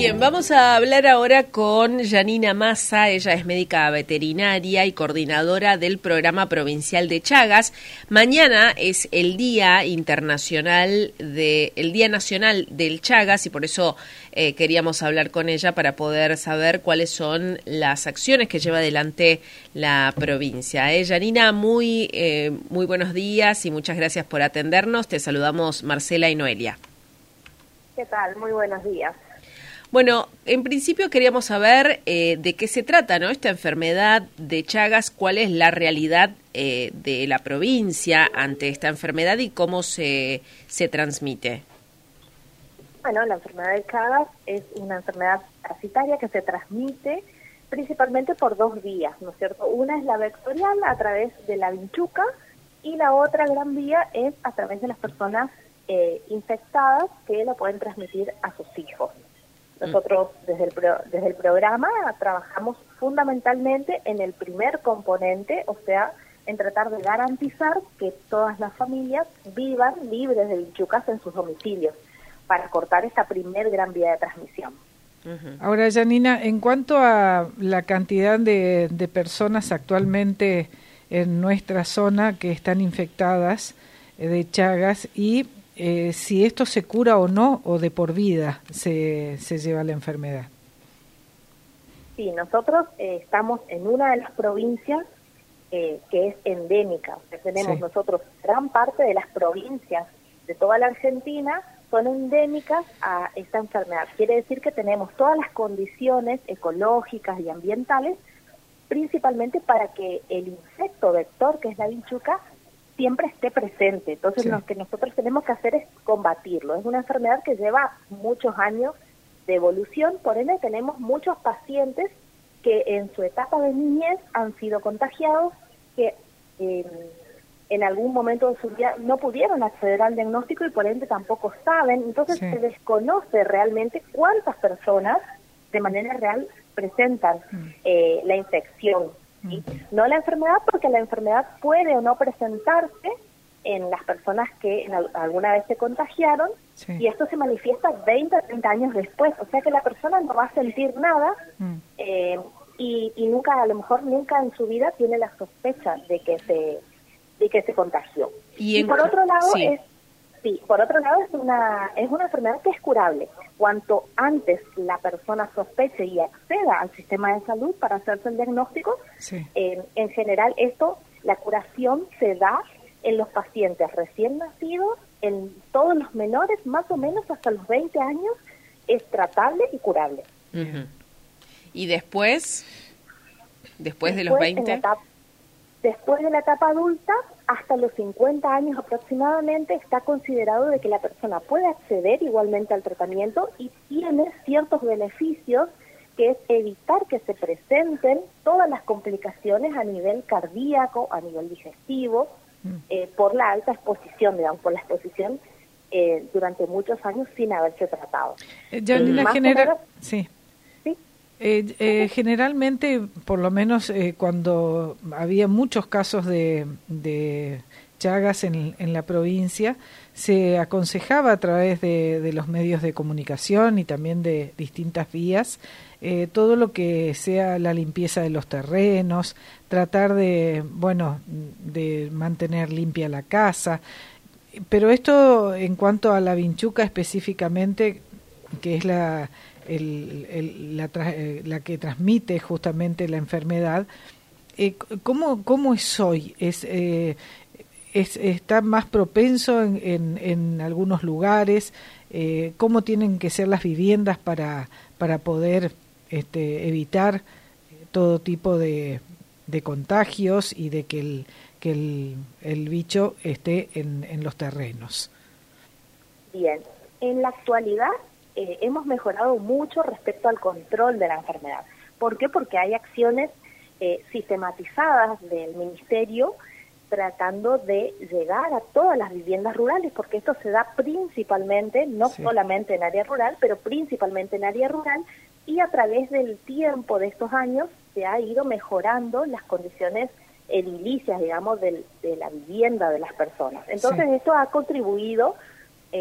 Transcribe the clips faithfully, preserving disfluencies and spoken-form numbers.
Bien, vamos a hablar ahora con Yanina Massa. Ella es médica veterinaria y coordinadora del Programa Provincial de Chagas. Mañana es el Día Internacional de, el Día Nacional del Chagas, y por eso eh, queríamos hablar con ella para poder saber cuáles son las acciones que lleva adelante la provincia. Eh, Yanina, muy, eh, muy buenos días y muchas gracias por atendernos. Te saludamos Marcela y Noelia. ¿Qué tal? Muy buenos días. Bueno, en principio queríamos saber eh, de qué se trata, ¿no? Esta enfermedad de Chagas, cuál es la realidad eh, de la provincia ante esta enfermedad y cómo se, se transmite. Bueno, la enfermedad de Chagas es una enfermedad parasitaria que se transmite principalmente por dos vías, ¿no es cierto? Una es la vectorial a través de la vinchuca y la otra gran vía es a través de las personas eh, infectadas que la pueden transmitir a sus hijos. Nosotros desde el, pro, desde el programa trabajamos fundamentalmente en el primer componente, o sea, en tratar de garantizar que todas las familias vivan libres de vinchucas en sus domicilios, para cortar esta primer gran vía de transmisión. Uh-huh. Ahora, Yanina, en cuanto a la cantidad de, de personas actualmente en nuestra zona que están infectadas eh, de Chagas y Eh, si esto se cura o no, o de por vida se, se lleva la enfermedad. Sí, nosotros eh, estamos en una de las provincias eh, que es endémica. O sea, tenemos sí. nosotros gran parte de las provincias de toda la Argentina son endémicas a esta enfermedad. Quiere decir que tenemos todas las condiciones ecológicas y ambientales, principalmente para que el insecto vector, que es la vinchuca, siempre esté presente. Entonces sí. lo que nosotros tenemos que hacer es combatirlo. Es una enfermedad que lleva muchos años de evolución, por ende tenemos muchos pacientes que en su etapa de niñez han sido contagiados, que eh, en algún momento de su vida no pudieron acceder al diagnóstico y por ende tampoco saben. Entonces sí. se desconoce realmente cuántas personas de manera real presentan mm. eh, la infección. ¿Sí? No la enfermedad, porque la enfermedad puede o no presentarse en las personas que en al, alguna vez se contagiaron sí. y esto se manifiesta veinte a treinta años después, o sea que la persona no va a sentir nada mm. eh, y, y nunca, a lo mejor nunca en su vida tiene la sospecha de que se de que se contagió. Y, y por otro lado sí. es sí, por otro lado es una es una enfermedad que es curable. Cuanto antes la persona sospeche y acceda al sistema de salud para hacerse el diagnóstico, sí. eh, en general esto, la curación se da en los pacientes recién nacidos, en todos los menores, más o menos hasta los veinte años, es tratable y curable. Uh-huh. ¿Y después? ¿Después, después de los veinte? Etapa, después de la etapa adulta, hasta los cincuenta años aproximadamente, está considerado de que la persona puede acceder igualmente al tratamiento y tiene ciertos beneficios, que es evitar que se presenten todas las complicaciones a nivel cardíaco, a nivel digestivo, mm. eh, por la alta exposición, digamos, por la exposición eh, durante muchos años sin haberse tratado. Eh, ya en la general, sí. Eh, eh, generalmente, por lo menos eh, cuando había muchos casos de, de Chagas en, en la provincia, se aconsejaba a través de, de los medios de comunicación y también de distintas vías eh, todo lo que sea la limpieza de los terrenos, tratar de, bueno, de mantener limpia la casa. Pero esto en cuanto a la vinchuca específicamente, que es la El, el, la, la que transmite justamente la enfermedad, eh, ¿cómo, ¿cómo es hoy? ¿Es, eh, es, ¿Está más propenso en, en, en algunos lugares? Eh, ¿Cómo tienen que ser las viviendas para, para poder este, evitar todo tipo de, de contagios y de que el, que el, el bicho esté en, en los terrenos? Bien, en la actualidad Eh, hemos mejorado mucho respecto al control de la enfermedad. ¿Por qué? Porque hay acciones eh, sistematizadas del Ministerio tratando de llegar a todas las viviendas rurales, porque esto se da principalmente, no sí. solamente en área rural, pero principalmente en área rural, y a través del tiempo de estos años se ha ido mejorando las condiciones edilicias, digamos, del, de la vivienda de las personas. Entonces sí. esto ha contribuido eh,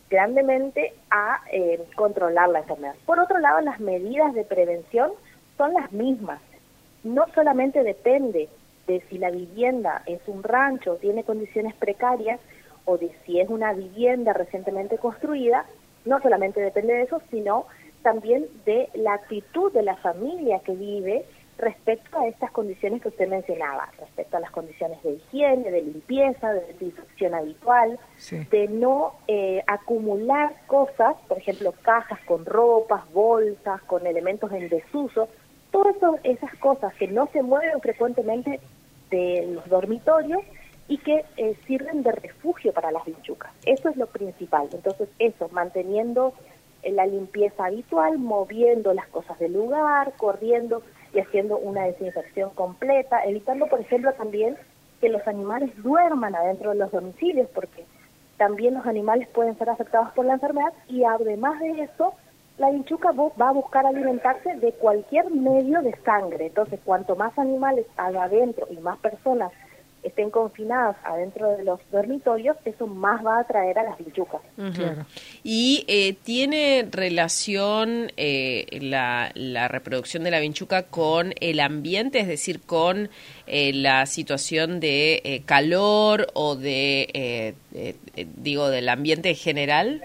grandemente a eh, controlar la enfermedad. Por otro lado, las medidas de prevención son las mismas. No solamente depende de si la vivienda es un rancho, tiene condiciones precarias, o de si es una vivienda recientemente construida, no solamente depende de eso, sino también de la actitud de la familia que vive respecto a estas condiciones que usted mencionaba, respecto a las condiciones de higiene, de limpieza, de desinfección habitual, sí. de no eh, acumular cosas, por ejemplo, cajas con ropas, bolsas, con elementos en desuso, todas esas cosas que no se mueven frecuentemente de los dormitorios y que eh, sirven de refugio para las vinchucas. Eso es lo principal. Entonces, eso, manteniendo eh, la limpieza habitual, moviendo las cosas del lugar, corriendo y haciendo una desinfección completa, evitando, por ejemplo, también que los animales duerman adentro de los domicilios, porque también los animales pueden ser afectados por la enfermedad, y además de eso, la vinchuca va a buscar alimentarse de cualquier medio de sangre. Entonces, cuanto más animales haga adentro y más personas estén confinadas adentro de los dormitorios, eso más va a atraer a las vinchucas. Uh-huh. Claro. ¿Y eh, tiene relación eh, la, la reproducción de la vinchuca con el ambiente, es decir, con eh, la situación de eh, calor o de, eh, eh, digo, del ambiente general?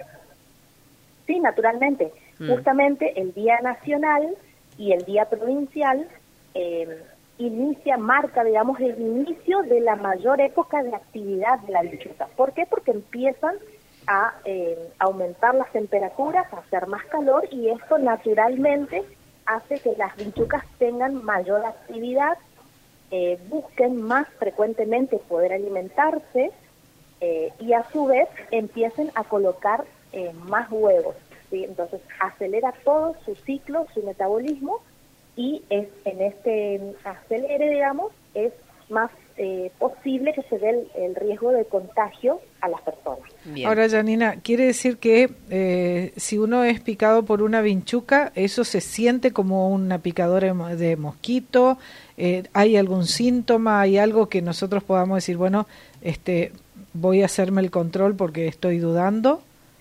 Sí, naturalmente. Mm. Justamente el Día Nacional y el Día Provincial eh, inicia, marca, digamos, el inicio de la mayor época de actividad de la vinchuca. ¿Por qué? Porque empiezan a eh, aumentar las temperaturas, a hacer más calor, y esto naturalmente hace que las vinchucas tengan mayor actividad, eh, busquen más frecuentemente poder alimentarse eh, y a su vez empiecen a colocar eh, más huevos, ¿sí? Entonces acelera todo su ciclo, su metabolismo, y es en este acelere, digamos, es más eh, posible que se dé el, el riesgo de contagio a las personas. Bien. Ahora, Janina, quiere decir que eh, si uno es picado por una vinchuca, ¿eso se siente como una picadora de mosquito? Eh, ¿Hay algún síntoma? ¿Hay algo que nosotros podamos decir, bueno, este, voy a hacerme el control porque estoy dudando?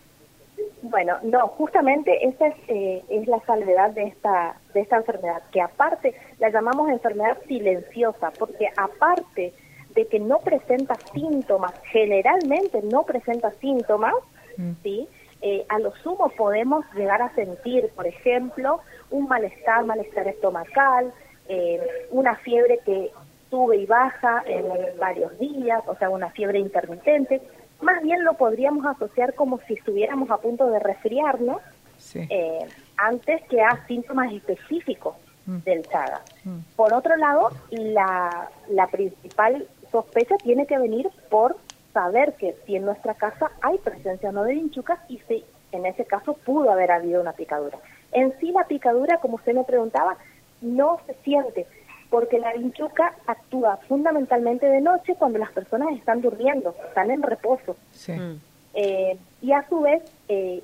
Bueno, no, justamente esa es, eh, es la salvedad de esta de esta enfermedad, que aparte la llamamos enfermedad silenciosa, porque aparte de que no presenta síntomas, generalmente no presenta síntomas, mm. ¿sí? Eh, a lo sumo podemos llegar a sentir, por ejemplo, un malestar, malestar estomacal, eh, una fiebre que sube y baja en varios días, o sea, una fiebre intermitente. Más bien lo podríamos asociar como si estuviéramos a punto de resfriarnos, sí. eh, antes que a síntomas específicos mm. del Chagas. Mm. Por otro lado, la, la principal sospecha tiene que venir por saber que si en nuestra casa hay presencia o no de vinchucas, y si en ese caso pudo haber habido una picadura. En sí la picadura, como usted me preguntaba, no se siente, porque la vinchuca actúa fundamentalmente de noche cuando las personas están durmiendo, están en reposo. Sí. Eh, y a su vez, eh,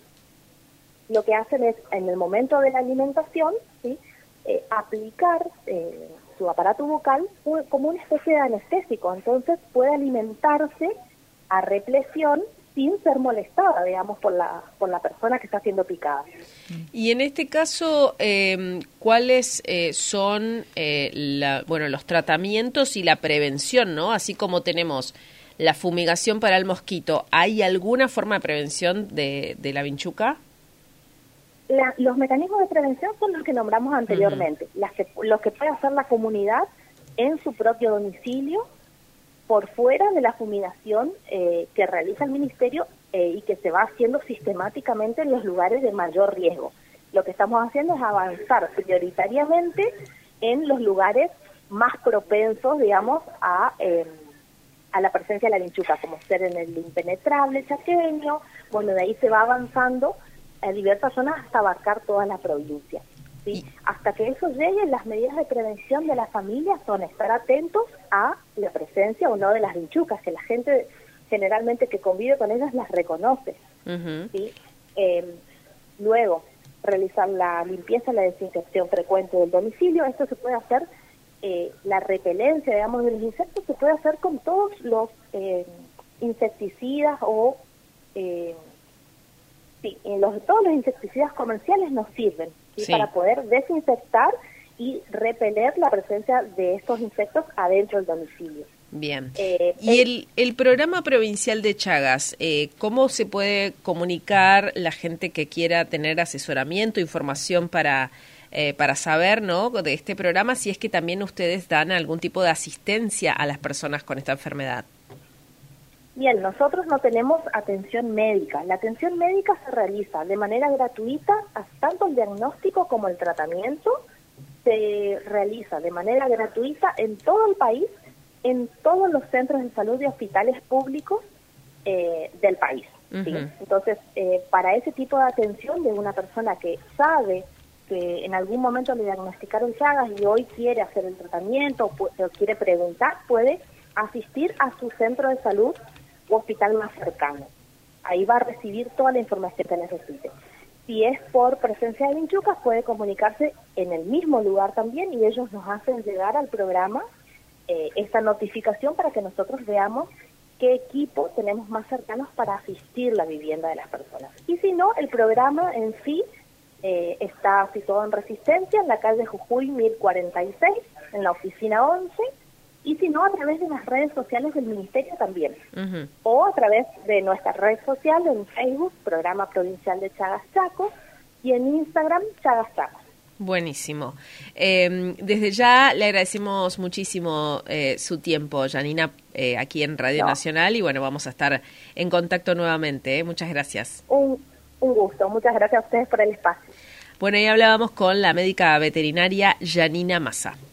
lo que hacen es, en el momento de la alimentación, ¿sí? eh, aplicar eh, su aparato bucal como una especie de anestésico. Entonces puede alimentarse a represión sin ser molestada, digamos, por la por la persona que está siendo picada. Y en este caso, eh, ¿cuáles eh, son eh, la, bueno, los tratamientos y la prevención, ¿no? Así como tenemos la fumigación para el mosquito, ¿hay alguna forma de prevención de, de la vinchuca? La, los mecanismos de prevención son los que nombramos anteriormente, uh-huh. las que, los que puede hacer la comunidad en su propio domicilio, por fuera de la fumigación eh, que realiza el Ministerio eh, y que se va haciendo sistemáticamente en los lugares de mayor riesgo. Lo que estamos haciendo es avanzar prioritariamente en los lugares más propensos, digamos, a, eh, a la presencia de la vinchuca, como ser en el impenetrable chaqueño. Bueno, de ahí se va avanzando a diversas zonas hasta abarcar toda la provincia. ¿Sí? Hasta que eso llegue, las medidas de prevención de la familia son estar atentos a la presencia o no de las vinchucas, que la gente generalmente que convive con ellas las reconoce. Uh-huh. ¿Sí? Eh, luego, realizar la limpieza, la desinfección frecuente del domicilio. Esto se puede hacer, eh, la repelencia, digamos, de los insectos se puede hacer con todos los eh, insecticidas o... Eh, Sí, y los, todos los insecticidas comerciales nos sirven ¿sí? Sí. para poder desinfectar y repeler la presencia de estos insectos adentro del domicilio. Bien. Eh, y el, el programa provincial de Chagas, eh, ¿cómo se puede comunicar la gente que quiera tener asesoramiento, información para, eh, para saber, ¿no?, de este programa, si es que también ustedes dan algún tipo de asistencia a las personas con esta enfermedad? Bien, nosotros no tenemos atención médica. La atención médica se realiza de manera gratuita, tanto el diagnóstico como el tratamiento se realiza de manera gratuita en todo el país, en todos los centros de salud y hospitales públicos eh, del país. ¿sí? Uh-huh. Entonces, eh, para ese tipo de atención de una persona que sabe que en algún momento le diagnosticaron Chagas y hoy quiere hacer el tratamiento o, pu- o quiere preguntar, puede asistir a su centro de salud o hospital más cercano. Ahí va a recibir toda la información que necesite. Si es por presencia de vinchucas, puede comunicarse en el mismo lugar también y ellos nos hacen llegar al programa eh, esta notificación para que nosotros veamos qué equipo tenemos más cercanos para asistir la vivienda de las personas. Y si no, el programa en sí eh, está situado en Resistencia, en la calle Jujuy mil cuarenta y seis, en la oficina once, y si no, a través de las redes sociales del Ministerio también, uh-huh. o a través de nuestra red social en Facebook, Programa Provincial de Chagas Chaco, y en Instagram, Chagas Chaco. Buenísimo. Eh, desde ya le agradecemos muchísimo eh, su tiempo, Janina, eh, aquí en Radio no. Nacional, y bueno, vamos a estar en contacto nuevamente. ¿eh? Muchas gracias. Un, un gusto. Muchas gracias a ustedes por el espacio. Bueno, ahí hablábamos con la médica veterinaria Janina Massa.